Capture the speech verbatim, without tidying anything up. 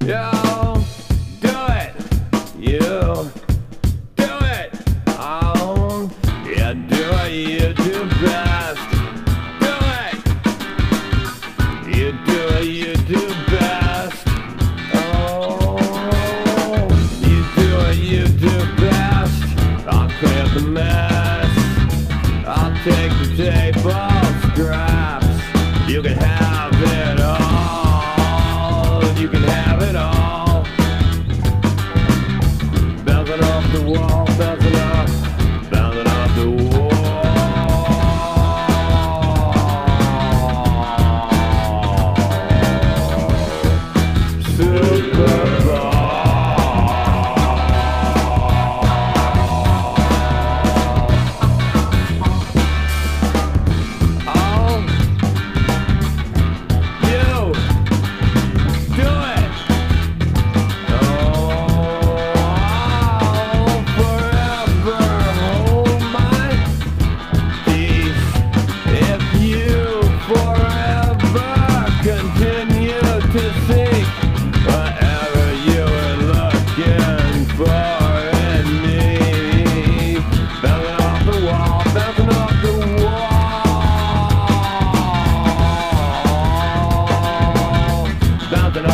Yo, do it. You do it. Oh, yeah, do it. You do best. Do it. You do it. You do best. Oh, you do it. You do best. I'll clear the mess. I'll take the table scraps. You can have it all. You can have